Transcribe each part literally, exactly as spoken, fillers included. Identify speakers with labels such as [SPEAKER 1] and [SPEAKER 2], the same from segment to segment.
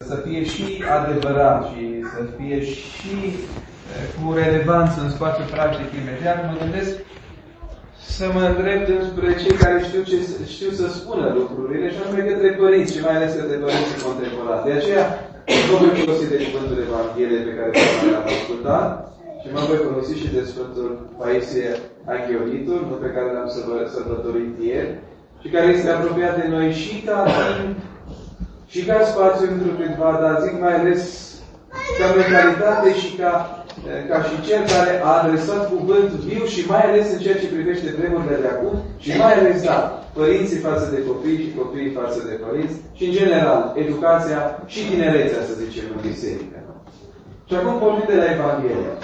[SPEAKER 1] să fie și adevărat și să fie și cu relevanță în spațiul practic imediat, mă gândesc să mă îndrept înspre cei care știu, ce, știu să spună lucrurile și anume către părinți și mai ales către părinții contemporani. De aceea nu voi folosi de cuvântul Evangheliei pe care l-am ascultat și mă voi folosi și de Sfântul Paisie Aghioritul, pe care l-am sărbătorit ieri, și care este apropiat de noi și ca timp, și ca spațiu într-o câtva, dar zic mai ales ca mentalitate și ca, ca și cel care a adresat cuvânt viu și mai ales în ceea ce privește vremurile de acum și mai ales, da, părinții față de copii și copiii față de părinți și, în general, educația și tinerețea, să zicem, în biserică. Și acum pornim de la Evanghelie.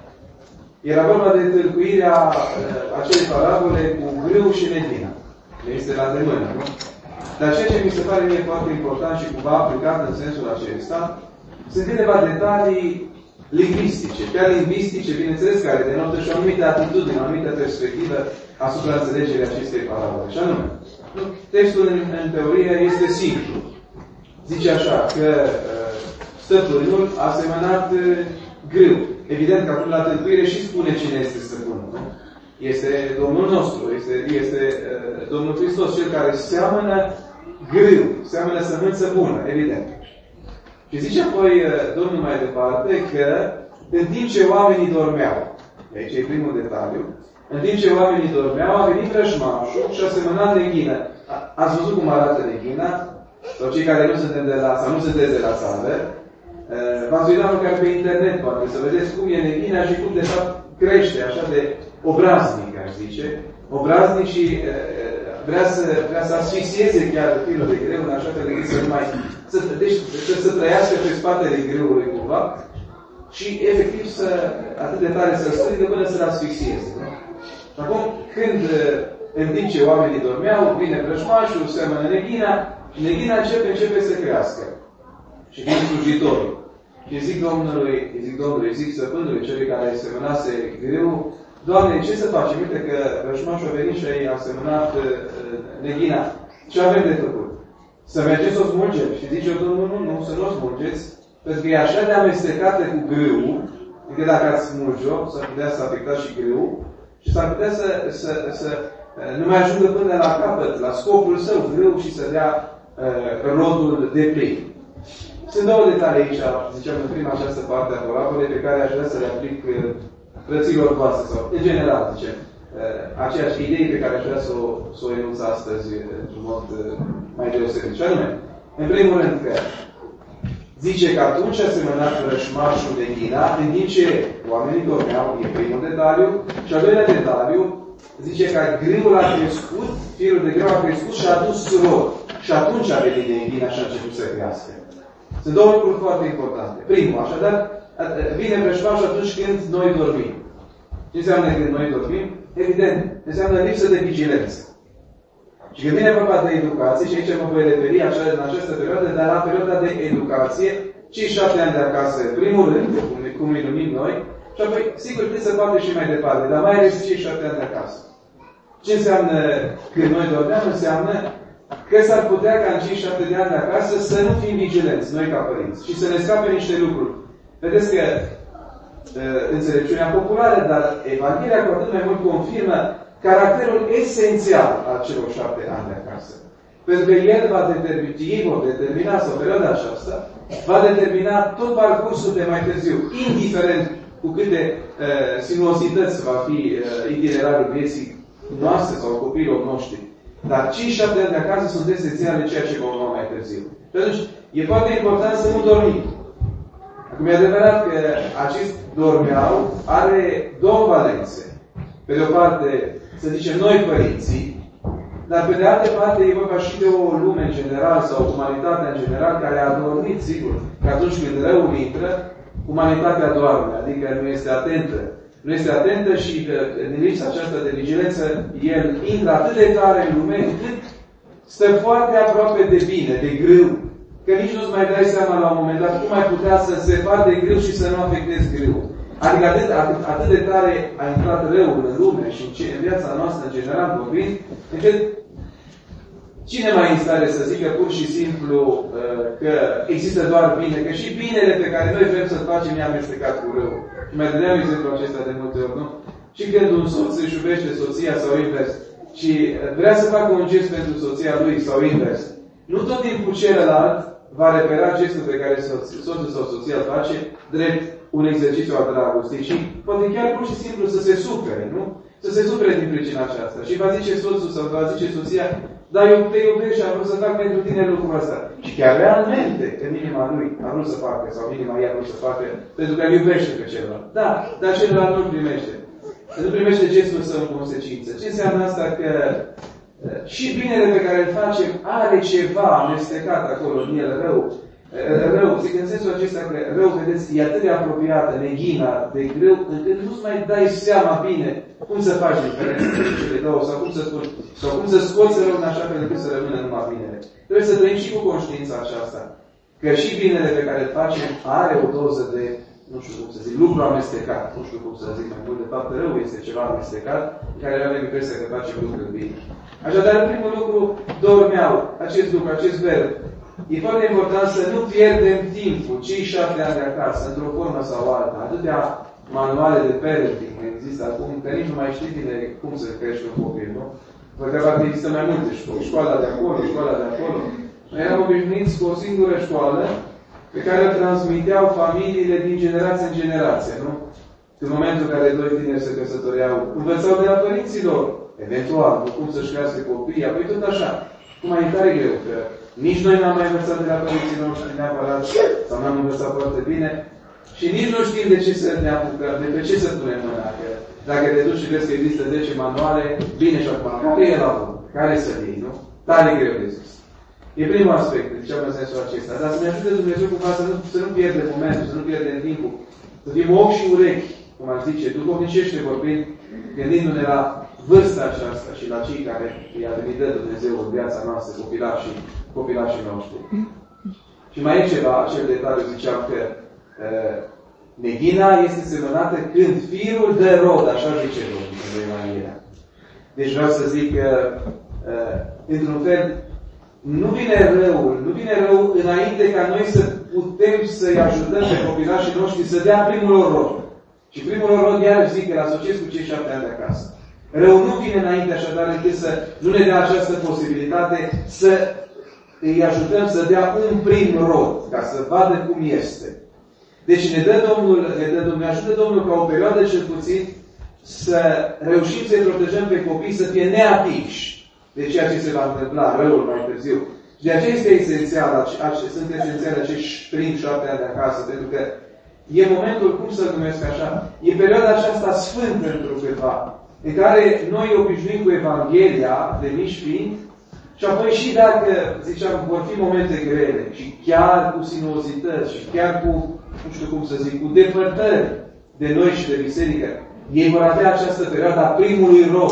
[SPEAKER 1] Era vorba de tâlcuirea acelei parabole cu grâu și medina. Este la de mână, nu? Dar ceea ce mi se pare mie foarte important și cumva aplicat în sensul acesta, sunt câteva detalii lingvistice, chiar lingvistice, bineînțeles, care denotă și o anumită atitudine, o anumită perspectivă asupra înțelegerii acestei parabole. Și anume, textul în, în teorie este simplu. Zice așa, că uh, stăpânul a semănat uh, grâu. Evident că acum la tâlcuire și spune cine este stăpânul, nu? Este Domnul nostru, este, este uh, Domnul Hristos, cel care seamănă grâu, seamănă sămânță bună, evident. Și zice apoi uh, Domnul mai departe că în timp ce oamenii dormeau, aici e primul detaliu, în timp ce oamenii dormeau, a venit vrăjmașul și a semănat neghină. Ați văzut cum arată neghina? Sau cei care nu sunteți de la, sau nu sunteți de la țară, uh, v-ați uitat măcar pe internet, poate, să vedeți cum e neghina și cum de fapt crește, așa de obraznic, aș zice, obraznic și e, vrea să, vrea să asfixieze chiar firul de greu, în așa fel de să nu mai... Să, deci, să, să trăiască pe spatele greului cumva și efectiv să, atât de tare să strigă până să-l asfixieze. Nu? Și acum, când în timp ce oamenii dormeau, vine vrăjmașul, seamănă neghina și neghina începe, începe să crească. Și vin slujitorii. Și zic Domnului, zic Domnului, zic stăpânului, celui care semănase greu, Doamne, ce să facem? Uite că vrăjmașul a venit și a semănat uh, neghina. Ce avem de făcut? Să mergem să o smulgem. Și zice Domnul, nu, nu, să nu o smulgeți, pentru că e așa de amestecată cu grâul, încât dacă ați smulge-o, s-ar putea să afectați și grâul, și s-ar putea să, să, să nu mai ajungă până la capăt, la scopul său, grâu, și să dea uh, rodul de plin. Sunt două detalii aici, ziceam, în prima această parte a parabolei, pe care aș vrea să le aplic uh, frăților voastre, sau, în general, zicem, aceeași idei pe care aș vrea să o, să o enunț astăzi într-un mod mai deosebit. Și anume, în primul rând că zice că atunci a semănat vrăjmașul neghina, în timp ce oamenii dormeau, e primul detaliu, și al doilea detaliu, zice că grâul a crescut, firul de grâu a crescut și a adus rod. Și atunci a venit neghina și a început să crească. Sunt două lucruri foarte importante. Primul, așadar, vine vrăjmașul atunci când noi dormim. Ce înseamnă când noi dormim? Evident, înseamnă lipsă de vigilență. Și când vine vorba de educație, și aici mă voi referi așa, în această perioadă, dar la perioada de educație, cei șapte ani de acasă, în primul rând, cum, cum îi numim noi, și apoi, sigur, cât se poate și mai departe, dar mai ales cei șapte ani de acasă. Ce înseamnă când noi dormeam? Înseamnă că s-ar putea ca în cei șapte de ani de acasă să nu fim vigilenți, noi ca părinți, și să ne scape niște lucruri. Vedeți că înțelepciunea populară, dar Evanghelia cu atât mai mult confirmă caracterul esențial al celor șapte ani de acasă. Pentru că el va determina, ei vor determina, sau perioada aceasta, va determina tot parcursul de mai târziu, indiferent cu câte uh, sinuosități va fi uh, itinerarul vieții noastre sau copiilor noștri. Dar cei șapte ani de acasă sunt esențiale ceea ce vom urma mai târziu. Și atunci, e foarte important să nu dormim. Acum, e adevărat că acest dormeau are două valențe. Pe de o parte, să zicem, noi părinții, dar pe de altă parte e vorba și de o lume în general sau umanitatea în general care a adormit, sigur, că atunci când răul intră, umanitatea doarme, adică nu este atentă. Nu este atentă și că în lipsa aceasta de vigilență, el intră atât de tare în lume încât stă foarte aproape de bine, de grâu. Că nici nu-ți mai dai seama la un moment dat cum ai putea să se facă de grâu și să nu afectezi grâul. Adică atât, atât, atât de tare a intrat răul în lume și în, ce, în viața noastră, în general vorbind, încât Cine mai în stare să zică pur și simplu că există doar bine, că și binele pe care noi vrem să-l facem e amestecat cu rău. Și mai dădeam exemplu acesta de multe ori, nu? Și când un soț își iubește soția sau invers și vrea să facă un gest pentru soția lui sau invers, nu tot timpul celălalt va repera gestul pe care soțul sau soția îl face drept un exercițiu al dragostei și poate chiar pur și simplu să se supere, nu? Să se supere din pricina aceasta. Și va zice soțul sau va zice soția, dar eu te iubesc și am vrut să fac pentru tine lucrul ăsta. Și chiar realmente, în inima lui, a vrut să facă, sau în inima ei a vrut să facă, pentru că îl iubește pe celălalt. Da, dar celălalt nu primește. Nu primește gestul său în consecință. Ce înseamnă asta? Că și binele pe care îl facem are ceva amestecat acolo în el, rău. Rău, zic în sensul acesta că rău, vedeți, e atât de apropiată, neghina, de greu, încât nu-ți mai dai seama bine cum să faci diferența între cele două, sau cum să spun, sau cum să scoți rău în așa fel încât să rămână numai binele. Trebuie să trăim și cu conștiința aceasta, că și binele pe care îl facem are o doză de, nu știu cum să zic, lucru amestecat, nu știu cum să zic mai mult, de fapt rău este ceva amestecat, în care avem impresia că facem lucruri bine. Așadar, în primul lucru, dormeau, acest lucru, acest verb. E foarte important să nu pierdem timpul, cei șapte ani de acasă, într-o formă sau alta. Atâtea manuale de parenting există acum, că nici nu mai știi bine cum să crești un copil, nu? Vă că există mai multe școli. Școala de acolo, școala de acolo. Noi eram obișnuiți cu o singură școală pe care o transmiteau familiile din generație în generație, nu? În momentul în care doi tineri se căsătoreau, învățau de la părinților, eventual, nu cum să-și crească copiii, apoi tot așa. Cum mai e tare greu, că nici noi n-am mai învățat de la părinții noștri neapărat, sau n-am învățat foarte bine, și nici nu știm de ce să ne apucăm, de pe ce să punem mâna. Că dacă te duci și vezi că există zece manuale, bine și acum, care e la bun? Care să iei, nu? Tare greu de zis. E primul aspect, ziceam în sensul acesta. Dar să ne ajute Dumnezeu cumva să nu, să nu pierdem momentul, să nu pierdem timpul. Să fim ochi și urechi, cum ar zice, duhovnicește vorbind, gândindu-ne la vârsta aceasta și la cei care i-a venit de Dumnezeu în viața noastră, copilașii, copilașii noștri. Și mai e ceva, acel detaliu, ziceam că uh, neghina este semănată când firul dă rod, așa zice Domnul în Evanghelia. Deci vreau să zic că, uh, într-un fel, nu vine răul, nu vine rău înainte ca noi să putem să-i ajutăm pe copilașii noștri să dea primul lor rod. Și primul lor rod, iar zic că îl asociez cu cei șapte ani de acasă. Rău nu vine înainte așadar încât să nu ne dea această posibilitate să îi ajutăm să dea un prim rod, ca să vadă cum este. Deci ne dă Domnul, ne dă Domnul, ne ajută Domnul ca o perioadă cel puțin să reușim să-i protejăm pe copii să fie neatinși de ceea ce se va întâmpla, răul mai târziu. Și de aceea este esențial, sunt esențiale acești prim șapte ani de acasă, pentru că e momentul, cum să-l numesc așa, e perioada aceasta sfântă într-o câtva, în care noi obișnuim cu Evanghelia de mici fiind, și apoi și dacă, ziceam, vor fi momente grele și chiar cu sinuozități și chiar cu, nu știu cum să zic, cu depărtări de noi și de biserică, ei vor avea această perioadă a primului rod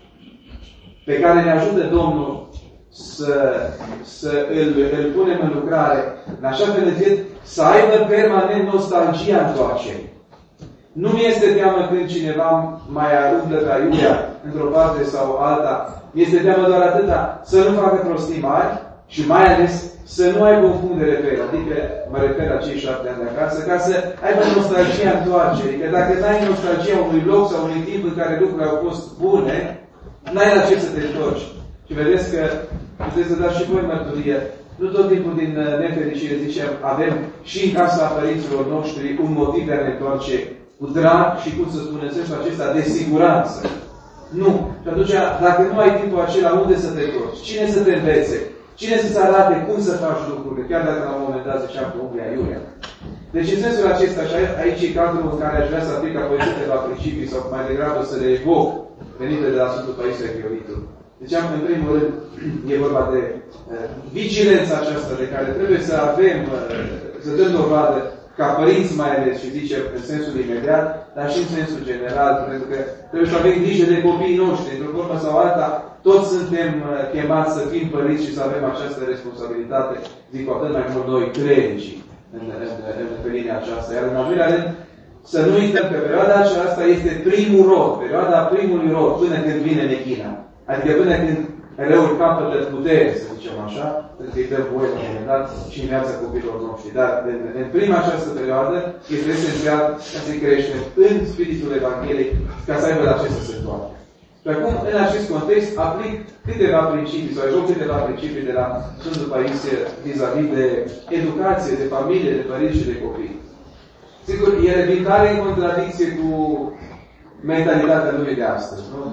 [SPEAKER 1] pe care ne ajută Domnul să, să îl, îl punem în lucrare, în așa fel încât să aibă permanent nostalgia întoarcerii. Nu mi este teamă când cineva mai umblă pe aiurea într-o parte sau alta. Mi-este teamă doar atâta să nu facă prostii mari și mai ales să nu aibă un punct de reper. Adică mă refer la cei șapte ani de acasă, ca să aibă nostalgia întoarcerii. Că dacă n-ai nostalgia unui loc sau unui timp în care lucrurile au fost bune, n-ai la ce să te întorci. Și vedeți că puteți să dați și voi mărturie. Nu tot timpul din nefericire, zicem, avem și în casa părinților noștri un motiv de a ne întoarce cu drag și, cum să spun, în sensul acesta, de siguranță. Nu. Și atunci, dacă nu ai timpul acela, unde să te întorci? Cine să te învețe? Cine să-ți arate cum să faci lucrurile? Chiar dacă la un moment dat ziceam cu unglia iurea. Deci, în sensul acesta, și aici e cadrul în care aș vrea să aplic apoi câteva principii sau mai degrabă să le evoc venite de la Sfântul Paisie Chioritul. Ziceam că, în primul rând, e vorba de uh, vigilența aceasta de care trebuie să avem, uh, să dăm dovadă ca părinți mai ales, și zice în sensul imediat, dar și în sensul general, pentru că trebuie să avem grijă de copiii noștri, într-o formă sau alta, toți suntem chemați să fim părinți și să avem această responsabilitate, zic cu atât mai mult noi, credincii, în, în, în, în linia aceasta. Iar în al doilea rând, să nu uităm că perioada aceasta este primul rod, perioada primului rod, până când vine nechina. Adică până când Răul capătă putere, să zicem așa, pentru că îi dă voie la un moment dat și în viața copiilor noștri. Dar în, în prima această perioadă este esențial ca să-i creștem în spiritul Evangheliei ca să aibă la ce să se întoarcă. Și acum, în acest context, aplic câteva principii, sau evoc câteva principii de la Sfântul Paisie vis-a-vis de educație, de familie, de părinți și de copii. Sigur, ele vin tare în contradicție cu mentalitatea lumii de astăzi, nu?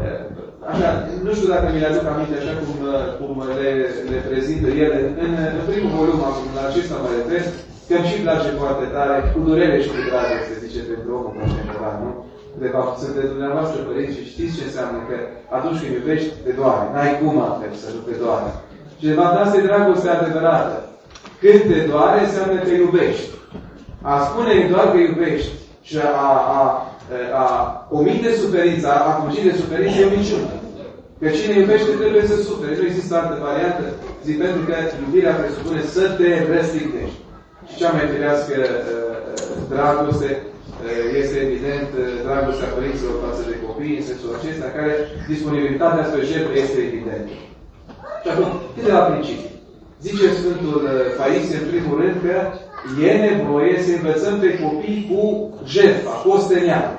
[SPEAKER 1] Așa, nu știu dacă mi le aduc aminte așa cum, cum le, le prezintă ele. În, în primul volum, acum, la acesta mă refer, că îmi și place foarte tare, cu durere și cu dragoste, zice pentru omul contemporan, nu? De fapt, sunteți dumneavoastră părinți și știți ce înseamnă că atunci când iubești, te doare. N-ai cum altfel să nu te doare. Și de fapt, asta e dragostea adevărată. Când te doare, înseamnă că iubești. A spune doar că iubești și a, a, a, a omite suferința, a fugi de suferință e o minciună. Că cine iubește trebuie să sufere. Nu există altă variantă, zic, pentru că iubirea presupune să te răstignești. Și cea mai firească dragoste este evident dragostea părinților față de copii, în sensul acesta, în care disponibilitatea spre jertfă este evidentă. Și acum, câteva principii. Zice Sfântul Paisie, în primul rând, că e nevoie să învățăm pe copii cu jertfa, cu ostenială.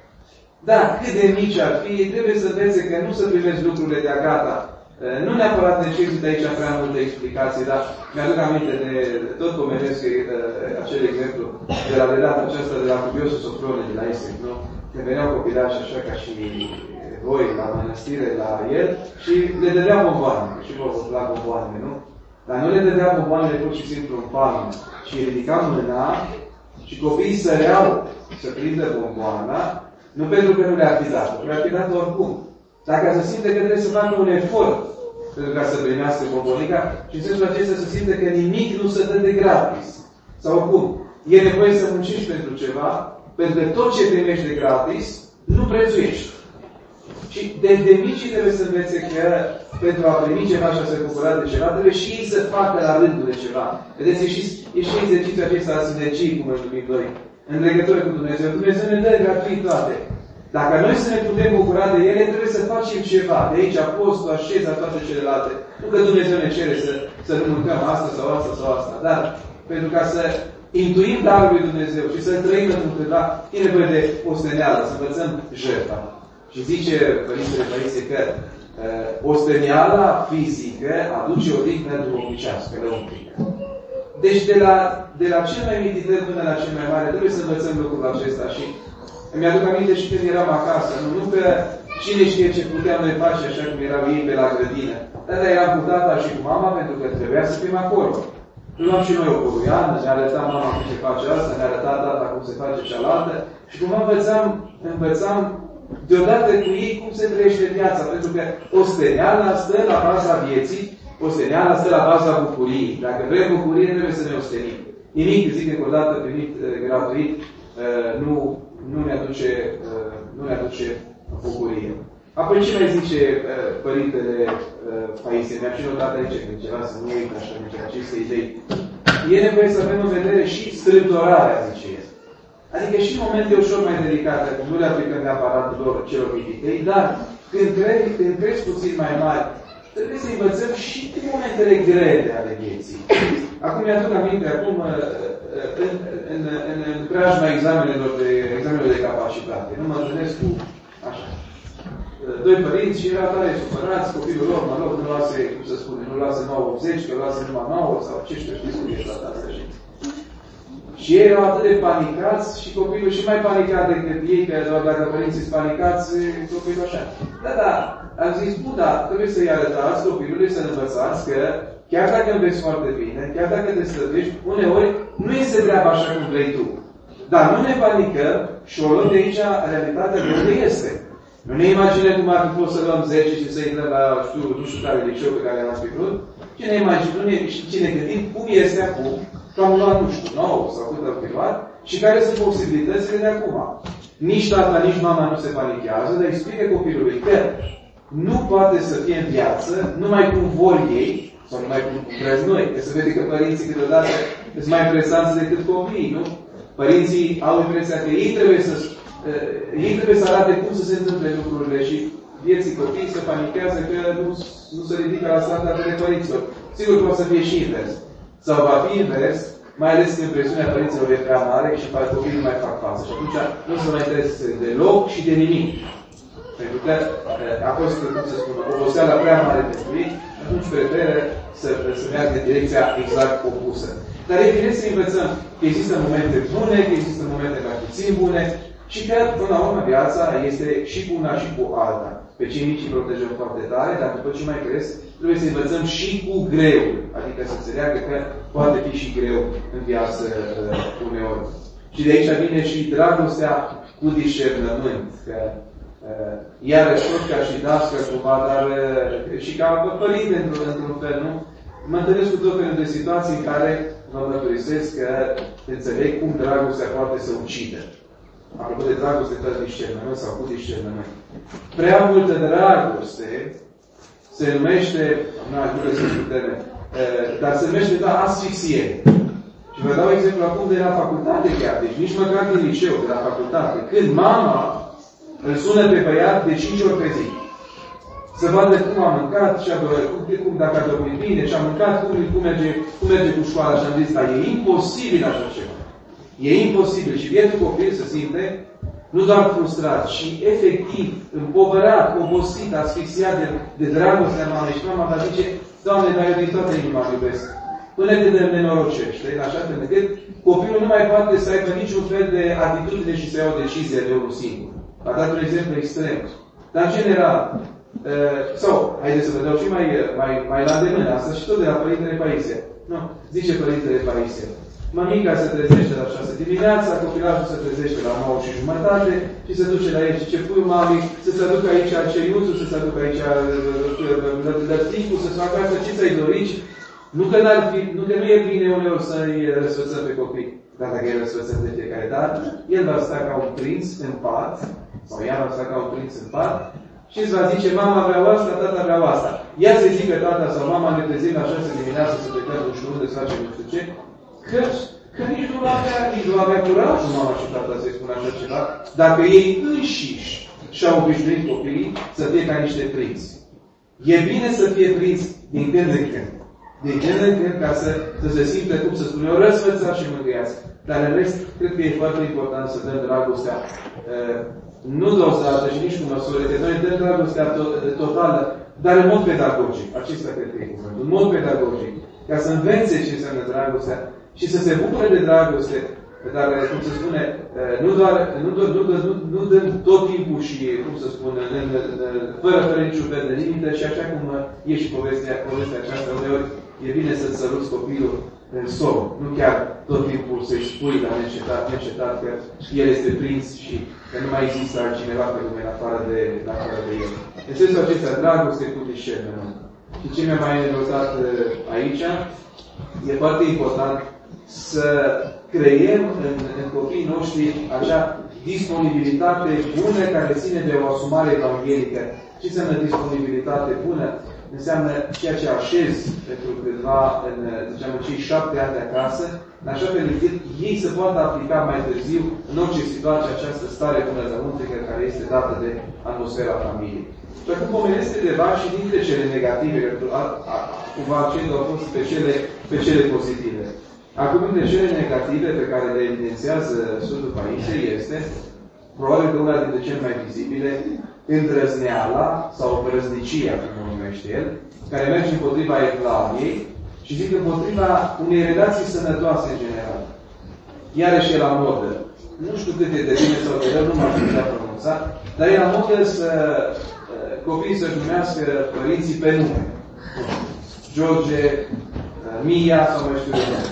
[SPEAKER 1] Da, cât de mici ar fi, trebuie să învețe că nu să primești lucrurile de-a gata. Nu neapărat necesită aici prea multe explicații, dar mi-aduc aminte de, de tot pomenesc acel exemplu de la redata aceasta de la cuviosul Sofrone de la Esec, nu? Când veneau copilași așa ca și voi la mănăstire, la el, și le dădea bomboane, și vă la bomboane, nu? Dar nu le dădea bomboanele pur și simplu în palmă, ci ridica mâna și copiii săreau să prindă bomboana, nu pentru că nu le-ar fi dat, le-ar fi dat oricum. Dacă se simte că trebuie să facă un efort pentru ca să primească bombonica, și în sensul acesta se simte că nimic nu se dă de gratis. Sau cum? E nevoie să muncești pentru ceva, pentru că tot ce primești de gratis, nu prețuiești. Și de, de mici trebuie să învețe că pentru a primi ceva și a se bucura de ceva, trebuie și ei să facă la rândul de ceva. Vedeți, e și, e și exercițiul acesta a sinergii, cum îl numim noi, în legătură cu Dumnezeu. Dumnezeu ne dă gratuit toate. Dacă noi să ne putem bucura de ele, trebuie să facem ceva. De aici postul, așeza, toate celelalte. Nu că Dumnezeu ne cere să, să nu mâncăm asta sau asta sau asta. Dar pentru ca să intuim darul lui Dumnezeu și să trăim într-un câtva, e nevoie de osteneală, să învățăm jertfa. Și zice Părintele Paisie că uh, osteneala fizică aduce o dignă duhovnicească, lăuntrică. Deci de la, de la cel mai mic până la cel mai mare, trebuie să învățăm lucrul acesta. Și îmi aduc aminte și când eram acasă. Nu, nu că cine știe ce puteam noi face așa cum erau ei pe la grădină. Dar eram cu tata și cu mama pentru că trebuia să fim acolo. Luam și noi o coroiană, ne arăta mama cum se face asta, ne arăta tata cum se face cealaltă. Și cumva învățam, învățam deodată cu ei cum se trăiește viața. Pentru că osteneala stă la baza vieții, osteneala stă la baza bucuriei. Dacă vrem bucurie, trebuie să ne ostenim. Nimic, zic încă o dată, primit uh, gratuit, uh, nu, nu ne aduce, uh, nu ne aduce bucurie. Apoi ce mai zice uh, Părintele uh, Paisie? Mi-am și notat aici când ceva să nu uit așa nici aceste idei. E nevoie să avem în vedere și strâmtorarea, zice el. Adică și în momente ușor mai delicate, cum nu le aplicăm neapărat lor celor mititei, dar când crezi, când crezi puțin mai mari, trebuie să învățăm și în momentele grele ale vieții. Acum mi-aduc aminte, acum, în, în, în, în preajma examenelor de, examenelor de capacitate. Nu mă întâlnesc cu, așa, doi părinți și erau tare supărați, copilul lor, mă rog, nu luase, cum să spune, nu luase nouă optzeci, că luase numai nouă, sau ce știu, știți cum e toată asta și... Și ei erau atât de panicați și copilul și mai panicat decât ei, că doar dacă părinții sunt panicați, copilul așa. Da, da, am zis, bun, da, trebuie să-i arătați copilului, să învățați că chiar dacă înveți foarte bine, chiar dacă te străduiești, uneori nu este treaba așa cum vrei tu. Dar nu ne panicăm și o luăm de aici realitatea de unde este. Nu ne imaginăm cum ar fi fost să luăm zece și să intrăm la, știu, nu știu care liceu pe care l-am fi vrut, ci ne imaginăm și ne gândim cum este acum, că am luat, nu știu, nouă sau cât am fi luat, și care sunt posibilitățile de acum. Nici tata, nici mama nu se panichează, dar explică copilului că nu poate să fie în viață numai cum vor ei, sau numai cum vreți noi. Că se vede că părinții câteodată sunt mai presanți decât copiii, nu? Părinții au impresia că ei trebuie să, uh, ei trebuie să arate cum să se întâmple lucrurile și vieții copiii se panichează că nu, nu se ridică la standardele părinților. Sigur că o să fie și invers. Sau va fi invers, mai ales când presiunea părinților e prea mare și copiii nu mai fac față. Și atunci nu se mai interese deloc și de nimic. Pentru că a fost, cum să spun, oboseala prea mare pentru ei, atunci preferă să, să meargă în direcția exact opusă. Dar e bine să învățăm că există momente bune, că există momente mai puțin bune și că, până la urmă, viața este și cu una și cu alta. Pe cei mici îi protejăm foarte tare, dar după ce mai cresc, trebuie să învățăm și cu greu. Adică să înțeleagă că poate fi și greu în viață uh, uneori. Și de aici vine și dragostea cu discernământ. Că, uh, iarăși tot ca și dască cumva, dar uh, și ca părinte într-un, într-un fel, nu? Mă întâlnesc cu tot felul de situații în care vă mărturisesc că înțeleg cum dragostea poate să ucidă. Apropo de dragoste fără discernământ sau cu discernământ. Prea multă dragoste se numește, nu aș vrea să știu termen, dar se numește, da, asfixiere. Și vă dau exemplu acum de la facultate chiar, deci nici măcar din liceu, de la facultate, când mama îl sună pe băiat de cinci ori pe zi. Să vadă cum a mâncat, și a, cum, cum, dacă a dormit bine, și a mâncat, cum, cum, merge, cum merge cu școala. Și am zis, dar e imposibil așa ceva. E imposibil. Și bietul copil se simte nu doar frustrat, ci efectiv împovărat, obosit, asfixiat de, de dragostea mamei. Și mama va zice, Doamne, dar eu din toată inima îl iubesc. Până când îl nenorocește, așa că încât copilul nu mai poate să aibă niciun fel de atitudine și să ia o decizie de unul singur. A dat un exemplu extrem. Dar în general, Uh, sau, haideți să vă dau și mai, mai, mai la îndemână, asta și tot de la Părintele Paisie. Nu, zice Părintele Paisie. Mămica se trezește la șase dimineața, copilajul se trezește la nouă și jumătate și se duce la el și ce pui mami, să se aducă aici ceiuțul, să se aducă aici lăsticul, să se facă asta, ce ți-ai dorit? Nu că, fi, nu că nu e bine uneori să-i răsfățăm pe copii, dar dacă îi răsfățăm de fiecare dată, el va sta ca un prinț în pat, sau ea va sta ca un prinț în pat, și îți va zice, mama vreau asta, tata vreau asta. Ia să zică tata sau mama ne trezim la șase dimineața să plecăm nu știu unde să facem nu știu ce, că, că nici nu avea, nici nu avea curajul mama și tata să-i spună așa ceva, dacă ei înșiși și-au obișnuit copiii să fie ca niște prinți. E bine să fie prinți din când în când. Din când în când ca să, să se simte, cum să spun eu, răsfățat și mângâiați. Dar în rest, cred că e foarte important să dăm dragostea uh, nu dozată și nici cu măsură, că noi dăm dragostea to- totală, dar în mod pedagogic. Acesta cred că e cuvântul. În mod pedagogic. Ca să învețe ce înseamnă dragostea și să se bucure de dragoste, dar, cum se spune, nu doar, nu, nu, nu, nu, nu dăm tot timpul și, cum să spune, în, în, în, fără, fără niciun fel de limită și așa cum e și povestea, povestea aceasta, uneori e bine să-ți săruți copilul în somn. Nu chiar tot timpul să-i spui la neîncetat, neîncetat că el este prins și că nu mai există altcineva pe lume în afară de, în afară de el. În sensul acesta, dragoste cu discernământ. Și ce mi-a mai notat aici, e foarte important să creiem în, în copiii noștri acea disponibilitate bună care ține de o asumare evanghelică. Ce înseamnă disponibilitate bună? Înseamnă ceea ce așez pentru câtva în, ziceam, în cei șapte ani de acasă, în așa fel încât ei se poată aplica mai târziu în orice situație această stare bună lăuntrică care este dată de atmosfera familiei. Și acum pomenesc câteva și dintre cele negative, pentru a, a, cumva accentul au fost pe cele, pe cele pozitive. Acum, dintre cele negative pe care le evidențiază Sfântul Paisie este, probabil că una dintre cele mai vizibile, îndrăzneala sau vrăznicia, cum o numește el, care merge împotriva evlaviei și zic împotriva unei relații sănătoase în general. Iarăși e la modă. Nu știu cât e de bine sau de rău, nu m-aș putea pronunța, dar e la modă să copiii să-și numească părinții pe nume. George, Mia sau mai știu eu.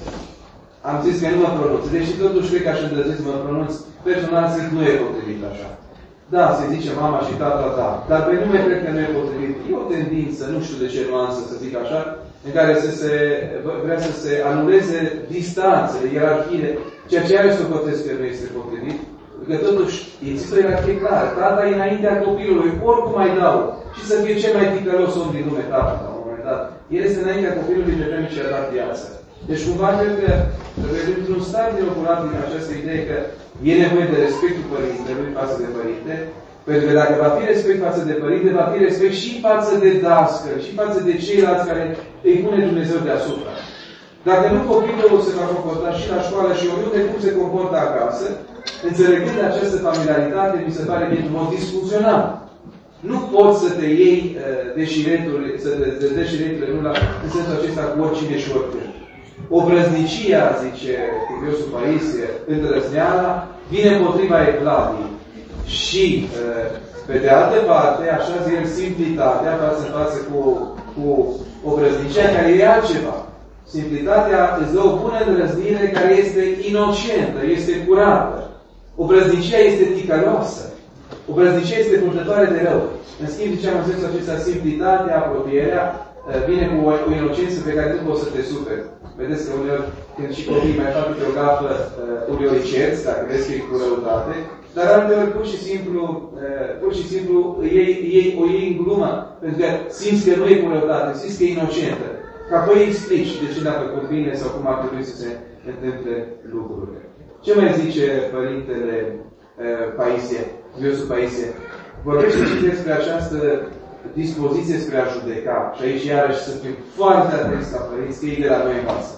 [SPEAKER 1] Am zis că nu mă pronunț. Deși totuși cred că aș îndrăzi să mă pronunț, personal zic nu e potrivit așa. Da, se zice mama și tata, da. Dar pe nume cred că nu e potrivit. E o tendință, nu știu de ce nuanță să zic așa, în care să se, vrea să se anuleze distanțele, ierarhiile, ceea ce are să o cotesc că nu este potrivit. Că totuși există o ierarhie clară. Tata e înaintea copilului, oricum mai dau. Și să fie cel mai ticălos om din lume, tata, la un moment dat. El este înaintea copilului de vreme ce a dat viață. Deci cumva cred că într un start inoculat din această idee că e nevoie de respectul părintelui față de părinte, Pentru că dacă va fi respect față de părinte, va fi respect și față de dascăl, și față de ceilalți care îi pune Dumnezeu deasupra. Dacă nu copilul se va comporta și la școală și oriunde cum se comportă acasă, înțelegând această familiaritate, mi se pare dintr-un mod disfuncțional. Nu poți să te iei uh, deșireturile, să te deșireturile nu la, în sensul acesta cu oricine și oricând. Obrăznicia, zice Cuviosul Paisie, îndrăzneala, vine împotriva evlaviei. Și, uh, pe de altă parte, așa zi el simplitatea față în față cu, cu obrăznicia, care e altceva. Simplitatea îți dă o bună îndrăznire care este inocentă, este curată. Obrăznicia este ticăloasă. Obrăznicia este purtătoare de rău. În schimb, ziceam în sensul acesta, simplitatea, apropierea, vine cu o, o inocență pe care nu poți să te superi. Vedeți că uneori, când și copiii mai fac câte o gafă, uneori îi cerți, dacă vezi că e cu răutate, dar alteori pur și simplu, pur și simplu ei, ei, o iei în glumă, pentru că simți că nu e cu răutate, simți că e inocentă. Că apoi îi explici de ce n-a făcut bine sau cum ar trebui să se întâmple lucrurile. Ce mai zice Părintele uh, Paisie, Cuviosul Paisie? Vorbește și despre această dispoziție spre a judeca. Și aici iarăși să fim foarte atenți ca părinți, că ei de la noi învață.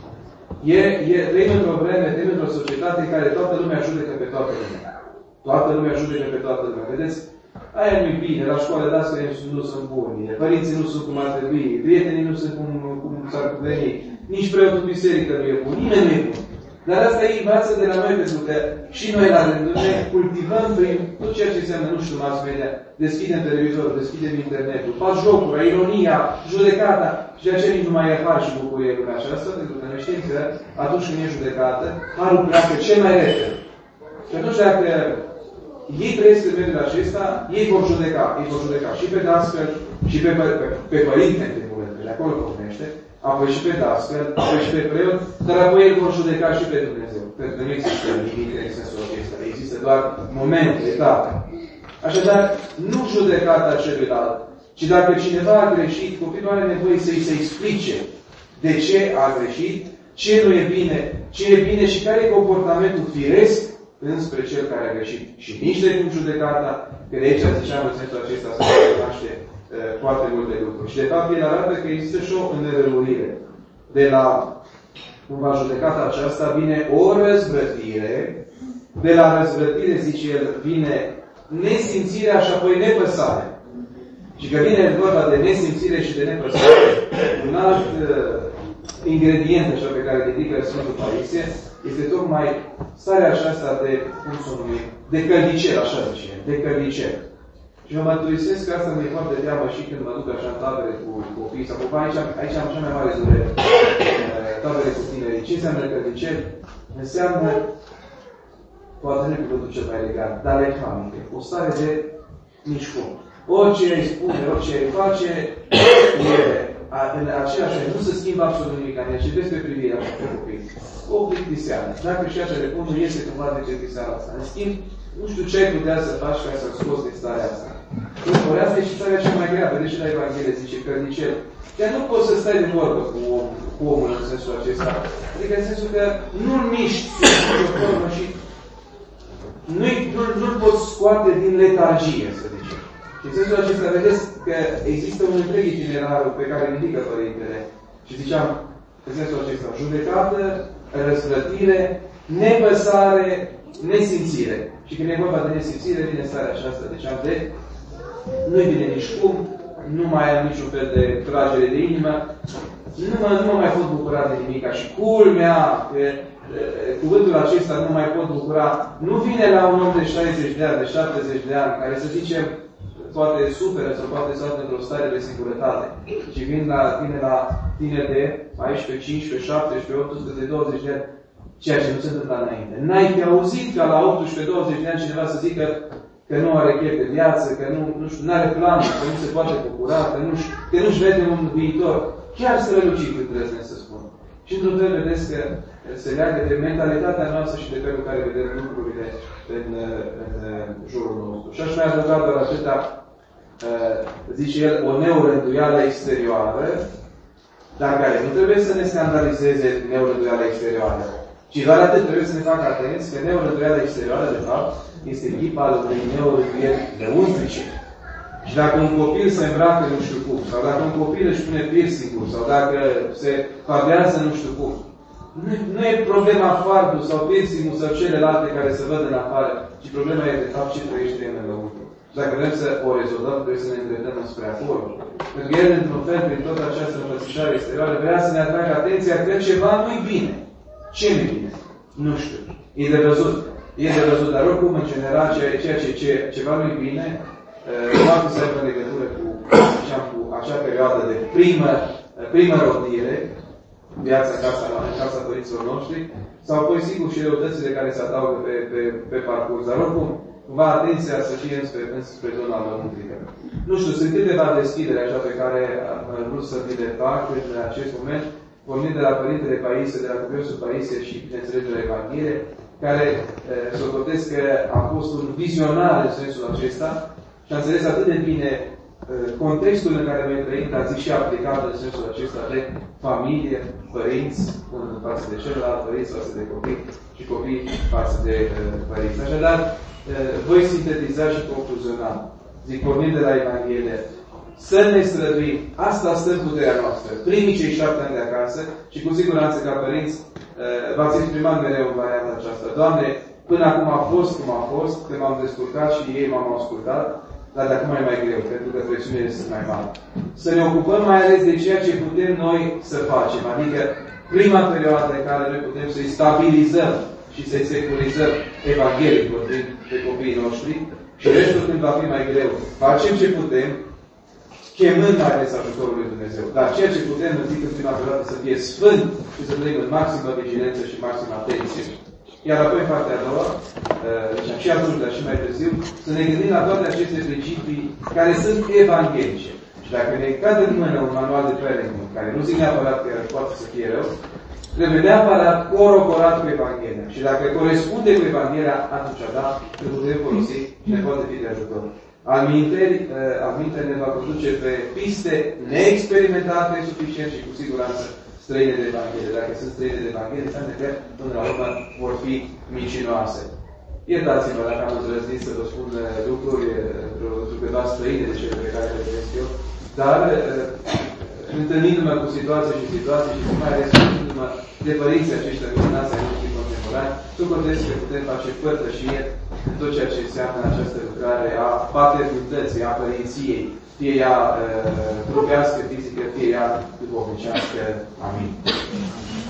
[SPEAKER 1] E, e, trăim într-o vreme, trăim într-o societate în care toată lumea judecă pe toată lumea. Toată lumea judecă pe toată lumea. Vedeți? Aia nu-i bine, la școală dascării nu sunt buni, părinții nu sunt cum ar trebui, prietenii nu sunt cum, cum s-ar veni, nici preotul biserică nu e bun, nimeni nu e bun. Dar asta ei învață de la noi, pentru că și noi la rândul ne cultivăm prin tot ceea ce înseamnă, nu știu, mass media, deschidem televizorul, deschidem internetul, fac jocuri, ironia, judecata, și de aceea nici nu mai e har și bucurie lumea aceasta, pentru că noi știm că atunci când e judecată, harul pleacă cel mai repede. Și atunci dacă ei trăiesc în mediul acesta, ei vor judeca, ei vor judeca și pe dascăl, și pe, pe, pe, pe părinte, în primul rând, de acolo pornește, apoi și pe dascăl, apoi și pe preot, dar apoi ei vor judeca și pe Dumnezeu. Pentru că nu există limite în sensul acesta, există doar momente, etape. Așadar, nu judecata celuilalt, ci dacă cineva a greșit, copilul are nevoie să-i se explice de ce a greșit, ce nu e bine, ce e bine și care e comportamentul firesc înspre cel care a greșit. Și nici de cum judecata, că de aici, ziceam, în sensul acesta se cunoaște uh, foarte multe lucruri. Și de fapt, el arată că există și o înrăurire. De la cumva judecata aceasta vine o răzvrătire, de la răzvrătire, zice el, vine nesimțirea și apoi nepăsare. Și că vine vorba de nesimțire și de nepăsare, un alt uh, ingredient așa pe care ridică Sfântul Paisie, este tocmai starea aceasta de, cum să o numim, de căldicer, așa zice, de căldicer. Și mă mărturisesc că asta mi-e foarte teamă și când mă duc așa în tabere cu copii, sau cu aici, aici am cea mai mare durere, tabere cu tinerii. Ce înseamnă căldicer? Înseamnă, poate nu e cuvântul cel mai elegant, dar lehamică, o stare de nici cum. Orice îi spune, orice îi face, e în aceeași, nu se schimbă absolut nimic, ne citesc pe privirea așa pe copii. O plictiseală. Dacă și așa de nu este cumva de plictiseala asta. În schimb, nu știu ce ai putea să faci ca să-ți scoți din starea asta. Ori asta e și starea cea mai grea. Vedeți și la Evanghelie, zice că nici el. Chiar nu poți să stai de vorbă cu, om, cu omul în sensul acesta. Adică în sensul că nu-l miști sub o formă și nu-l nu, nu poți scoate din letargie, să zicem. Și în sensul acesta, vedeți că există un întreg itinerar pe care îl indică Părintele. Și ziceam, în sensul acesta, judecată, răsplătire, nepăsare, nesimțire. Și când e vorba de nesimțire, vine starea aceasta, deci am de nu-i bine nici cum, nu mai am niciun fel de tragere de inimă, nu mă, nu mă mai pot bucura de nimica. Și culmea, că cuvântul acesta nu mai pot bucura, nu vine la un om de șaizeci de ani, de șaptezeci de ani, care să zicem, poate suferă sau poate să află într-o stare de singurătate. Și vin la, vine la tine de paisprezece, cincisprezece, șaptesprezece, optsprezece, douăzeci de ani, ceea ce nu se întâmplă înainte. N-ai fi auzit ca la optsprezece, douăzeci de ani cineva să zică că nu are chef de viață, că nu, nu știu, nu are plan, că nu se poate bucura, că nu-și, că nu-și vede un viitor. Chiar strălucit cât trebuie să spun. Și într-un fel vedeți că se leagă de mentalitatea noastră și de felul care vedem lucrurile în, în, în jurul nostru. Și aș mai adăuga doar atâta, zice el, o neorânduială exterioară, dar care nu trebuie să ne scandalizeze neorânduiala exterioară. Și doar atât trebuie să ne facă atenți că neorânduiala exterioară, de fapt, este ghipa al unei neorânduieli lăuntrice. Și dacă un copil se îmbracă nu știu cum, sau dacă un copil își pune piercing-ul, sau dacă se farbează nu știu cum, nu, nu e problema fardul sau piercing-ul sau celelalte care se văd în afară, ci problema e de fapt ce trăiește în lăuntru. Și dacă vrem să o rezolvăm, trebuie să ne îndreptăm spre acolo. Pentru că el, într-un fel, prin toată această înfățișare exterioară, vrea să ne atragă atenția că ceva nu-i bine. Ce nu-i bine? Nu știu. E de văzut. E de văzut, dar oricum, în general, ceea ce, ce ceva nu-i bine, poate să aibă legătură cu, cu acea perioadă de primă, primă rodire, viața în casa, în casa părinților noștri, sau apoi, sigur, și răutățile care se adaugă pe, pe, pe parcurs. Dar oricum, cumva atenția să fie înspre, înspre zona lăuntrică. Nu știu, sunt câteva deschidere așa pe care am vrut să vi le fac în acest moment, pornind de la Părintele Paisie, de la Cuviosul Paisie și, bineînțeles, de la Evanghelie, care socotesc că a fost un vizionar în sensul acesta și a înțeles atât de bine contextul în care noi trăim, dar și aplicat în sensul acesta de familie, părinți, unul față de celălalt, părinți față de copii și copii față de uh, părinți. Așadar, uh, voi sintetiza și concluziona, zic, pornind de la Evanghelie, să ne străduim, asta stă în puterea noastră, primii cei șapte ani de acasă și cu siguranță ca părinți uh, v-ați exprimat mereu în varianta aceasta. Doamne, până acum a fost cum a fost, că m-am descurcat și ei m-am ascultat, dar de acum e mai greu, pentru că presiunile sunt mai mari. Să ne ocupăm mai ales de ceea ce putem noi să facem, adică prima perioadă în care noi putem să-i stabilizăm și să-i securizăm Evanghelic vorbind pe copiii noștri și restul când va fi mai greu. Facem ce putem, chemând mai ales ajutorul lui Dumnezeu. Dar ceea ce putem, în zic în prima perioadă, să fie sfânt și să trăim în maximă vigilență și maximă atenție. Iar apoi, în partea a doua, și atunci, dar și mai târziu, să ne gândim la toate aceste principii care sunt evanghelice. Și dacă ne cade în mână un manual de parenting, care nu zic neapărat că poate să fie rău, trebuie neapărat coroborat cu Evanghelia. Și dacă corespunde cu Evanghelia, atunci, da, îl putem folosi și ne poate fi de ajutor. Alminteri, alminteri ne va conduce pe piste neexperimentate suficient și cu siguranță străine de Evanghelie. Dacă sunt străine de Evanghelie, înseamnă că până la urmă vor fi mincinoase. Iertați-mă dacă am îndrăznit să vă spun lucruri într-o câteva străine de cele pe care le trăiesc eu, dar întâlnindu-mă cu situații și situații și mai ales întâlnindu-mă de părinții aceștia minunați ai noștri contemporani, sucotesc că putem face părtășie în tot ceea ce înseamnă această lucrare a paternității, a părinției, fie ea trupească, fizică, fie ea duhovnicească. Amin.